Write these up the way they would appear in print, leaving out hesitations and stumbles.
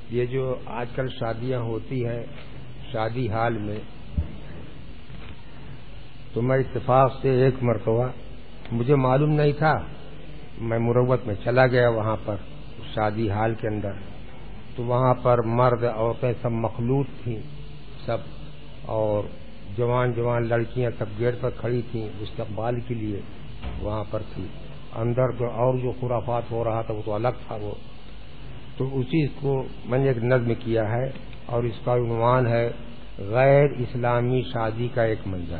یہ جو آج کل شادیاں ہوتی ہیں شادی حال میں، تو میں اتفاق سے ایک مرتبہ مجھے معلوم نہیں تھا، میں مروت میں چلا گیا وہاں پر شادی حال کے اندر، تو وہاں پر مرد عورتیں سب مخلوط تھیں سب، اور جوان جوان لڑکیاں سب گیٹ پر کھڑی تھیں استقبال کے لیے وہاں پر تھی. اندر تو اور جو خرافات ہو رہا تھا وہ تو الگ تھا. وہ تو اسی کو میں نے ایک نظم کیا ہے اور اس کا عنوان ہے غیر اسلامی شادی کا ایک منظر.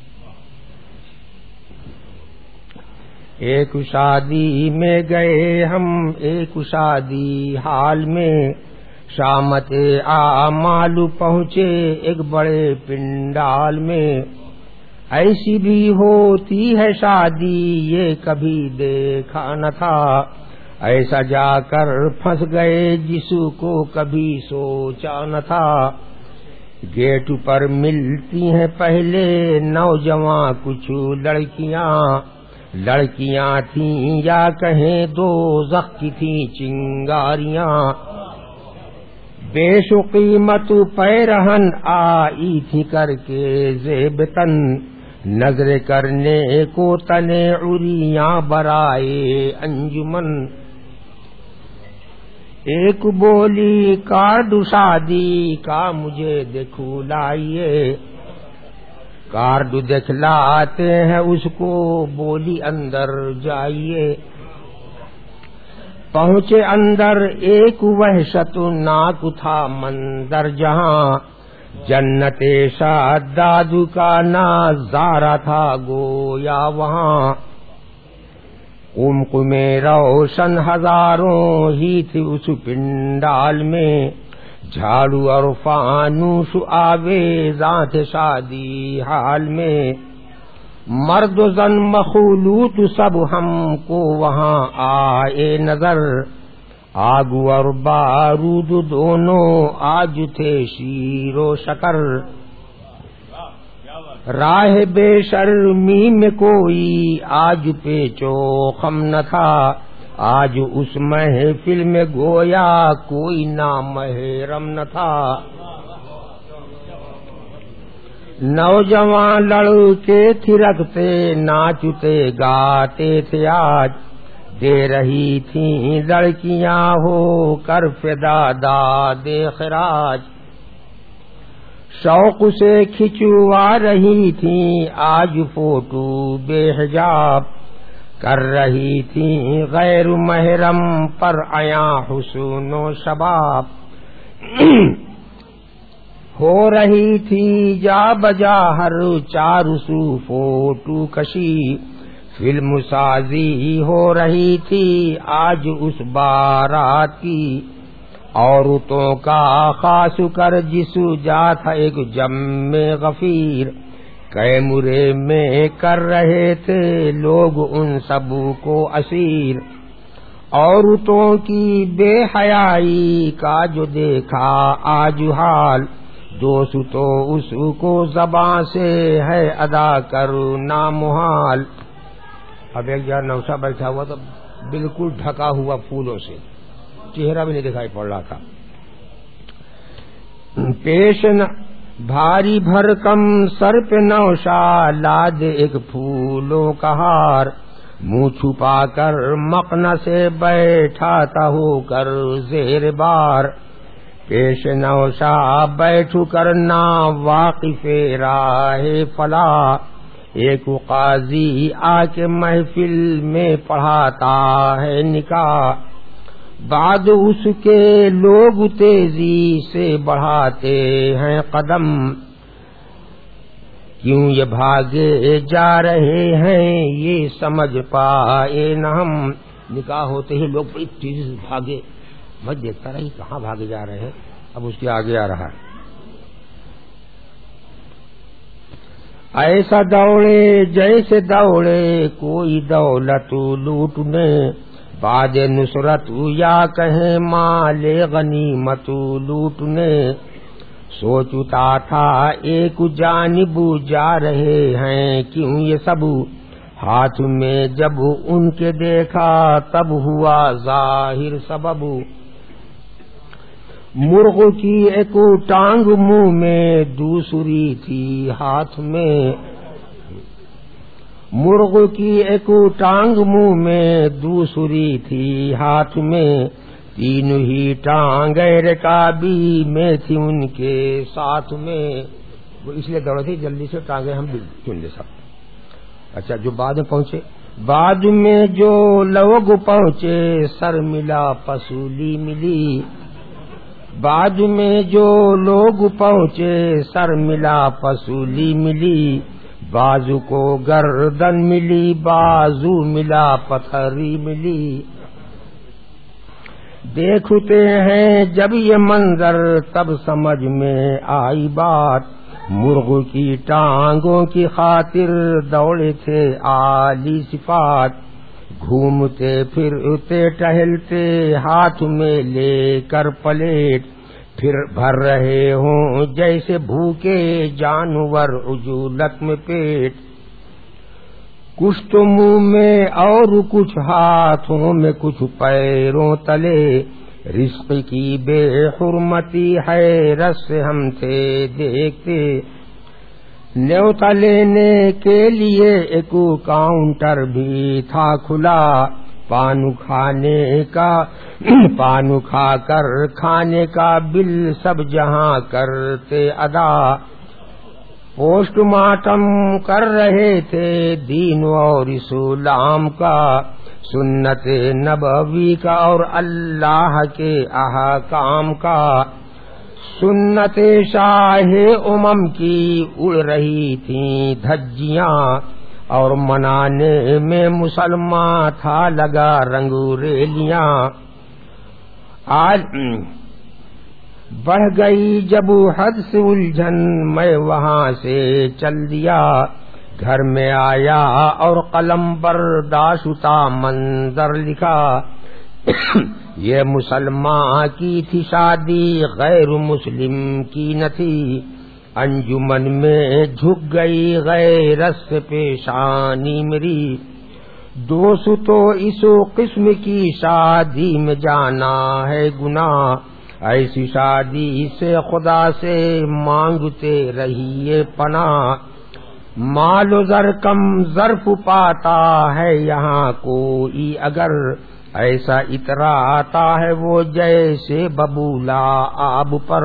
ایک شادی میں گئے ہم ایک شادی حال میں، شامت اعمال پہنچے ایک بڑے پنڈال میں. ایسی بھی ہوتی ہے شادی یہ کبھی دیکھا نہ تھا، ایسا جا کر پھنس گئے جس کو کبھی سوچا نہ تھا. گیٹ پر ملتی ہیں پہلے نوجوان کچھ لڑکیاں تھیں یا کہیں دوزخ کی تھیں چنگاریاں. بیش قیمت پیرہن آئی تھی کر کے زیب تن، نظر کرنے کو تنے عریاں برائے انجمن. ایک بولی کارڈ شادی کا مجھے دکھلائیے، کارڈ دکھلاتے ہیں اس کو بولی اندر جائیے. پہنچے اندر ایک وحشت ناک تھا منظر جہاں، جنت شاداد کا نظارہ تھا گویا وہاں. عمق میں روشن ہزاروں ہی تھی اس پنڈال میں، جھاڑو اور فانوس آویزاں تھے شادی حال میں. مرد و زن مخلوط سب ہم کو وہاں آئے نظر، آگ اور بارود دونوں آج تھے شیر و شکر. راہ بے شرمی میں کوئی آج پیچو خم نہ تھا، آج اس محفل میں گویا کوئی نامحرم نہ تھا. نوجوان لڑکے تھرکتے ناچتے گاتے تھے آج، دے رہی تھیں لڑکیاں ہو کر فدا داد خراج. شوق سے کھچوا رہی تھیں آج فوٹو بے حجاب، کر رہی تھیں غیر محرم پر عیاں حسن و شباب. ہو رہی تھی جا بجا ہر چار سو فوٹو کشی، فلم سازی ہو رہی تھی آج اس بارات کی. عورتوں کا خاص کر جس جا تھا ایک جم غفیر، کیمرے میں کر رہے تھے لوگ ان سب کو اسیر. عورتوں کی بے حیائی کا جو دیکھا آج حال، دوست تو اس کو زباں سے ہے ادا کرنا محال. اب ایک جگہ نوشا بیٹھا ہوا تو بالکل ڈھکا ہوا پھولوں سے، چہرہ بھی نہیں دکھائی پڑ رہا تھا. پیش بھاری بھرکم سر پہ نوشا لاد ایک پھولوں کا ہار، منہ چھپا کر مقنا سے بیٹھا تھا ہو کر زیر بار. پیش نوشا بیٹھ کر نا واقف راہ فلاح، ایک قاضی آ کے محفل میں پڑھاتا ہے نکاح. بعد اس کے لوگ تیزی سے بڑھاتے ہیں قدم، کیوں یہ بھاگے جا رہے ہیں یہ سمجھ پائے نہ ہم. نکاح ہوتے ہی لوگ بڑی تیزی سے بھاگے، میں دیکھتا رہی کہاں بھاگے جا رہے ہیں. اب اس کے آگے آ رہا ہے، ایسا دوڑے جیسے دوڑے کوئی دولت لوٹنے، بعد نصرت یا کہیں مال غنیمت لوٹنے. سوچتا تھا ایک جانب جا رہے ہیں کیوں یہ سب، ہاتھ میں جب ان کے دیکھا تب ہوا ظاہر سبب. مرغ کی ایک ٹانگ منہ میں دوسری تھی ہاتھ میں، مرغ کی ایک ٹانگ منہ میں دوسری تھی ہاتھ میں، تینوں ہی ٹانگیں رکابی میں تھی ان کے ساتھ میں. وہ اس لیے دوڑے تھی جلدی سے ٹانگیں ہم بھی چن لے سب. اچھا جو بعد میں پہنچے، بعد میں جو لوگ پہنچے سر ملا پسولی ملی، بعد میں جو لوگ پہنچے سر ملا پسولی ملی، بازو کو گردن ملی بازو ملا پتھری ملی. دیکھتے ہیں جب یہ منظر تب سمجھ میں آئی بات، مرغ کی ٹانگوں کی خاطر دوڑے تھے عالی صفات، گھومتے پھرتے ٹہلتے ہاتھ میں لے کر پلیٹ، پھر بھر رہے ہوں جیسے بھوکے جانور عجولت میں پیٹ. کچھ تو منہ میں اور کچھ ہاتھوں میں کچھ پیروں تلے، رزق کی بے حرمتی حیرت سے ہم تھے دیکھتے. نیوتا لینے کے لیے ایک کاؤنٹر بھی تھا کھلا، پان کھا کر کھانے کا بل سب جہاں کرتے ادا. پوسٹ مارٹم کر رہے تھے دین اور اسلام کا، سنت نبوی کا اور اللہ کے احکام کا. سنت شاہ امم کی اڑ رہی تھیں دھجیاں، اور منانے میں مسلمان تھا لگا رنگوریلیاں. آج بڑھ گئی جب حد سے الجھن میں وہاں سے چل دیا، گھر میں آیا اور قلم برداشتہ منظر لکھا. یہ مسلمان کی تھی شادی غیر مسلم کی نہ تھی، انجمن میں جھک گئی غیرت سے پیشانی میری. دوست تو اس قسم کی شادی میں جانا ہے گناہ، ایسی شادی سے خدا سے مانگتے رہیے پناہ. مال و زر کم ظرف پاتا ہے یہاں کوئی اگر، ایسا اتراتا ہے وہ جیسے ببولا آب پر.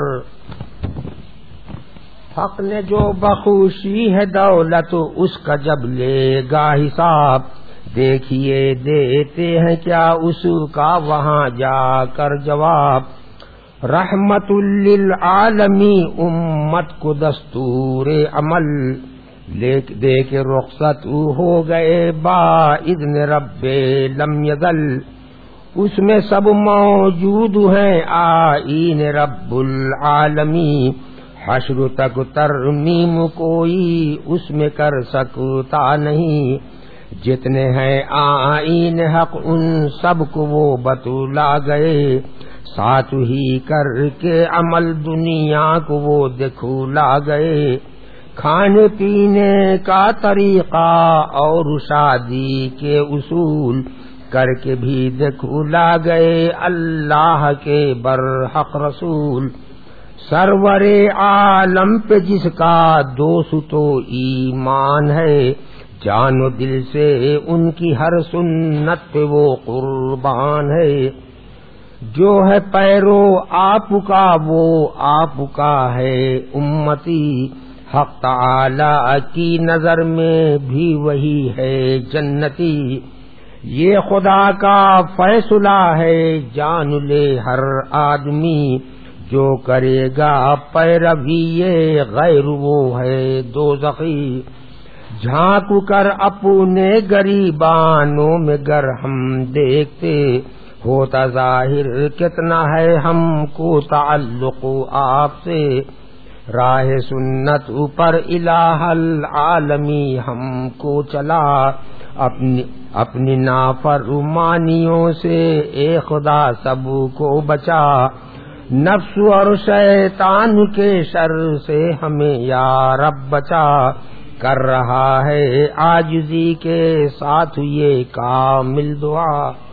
حق نے جو بخوشی ہے دولت اس کا جب لے گا حساب، دیکھیے دیتے ہیں کیا اس کا وہاں جا کر جواب. رحمت للعالمی امت کو دستور عمل، دے کے رخصت ہو گئے باذن رب لم یزل. اس میں سب موجود ہیں آئین رب العالمی، حشر تک ترمیم کوئی اس میں کر سکتا نہیں. جتنے ہیں آئین حق ان سب کو وہ بتلا گئے، ساتھ ہی کر کے عمل دنیا کو وہ دکھلا گئے. کھانے پینے کا طریقہ اور شادی کے اصول کر کے بھی دکھلا گئے اللہ کے برحق رسول. سرور عالم پہ جس کا دوست تو ایمان ہے، جان و دل سے ان کی ہر سنت پہ وہ قربان ہے. جو ہے پیرو آپ کا وہ آپ کا ہے امتی، حق تعالی کی نظر میں بھی وہی ہے جنتی. یہ خدا کا فیصلہ ہے جان لے ہر آدمی، جو کرے گا پیروی یہ غیر وہ ہے دوزخی. جھانک کر اپنے گریبانوں میں گر ہم دیکھتے، ہوتا ظاہر کتنا ہے ہم کو تعلق آپ سے. راہ سنت اوپر الہ العالمی ہم کو چلا، اپنی نافرمانیوں سے اے خدا سب کو بچا. نفس اور شیطان کے شر سے ہمیں یا رب بچا. کر رہا ہے عاجزی کے ساتھ یہ کامل دعا.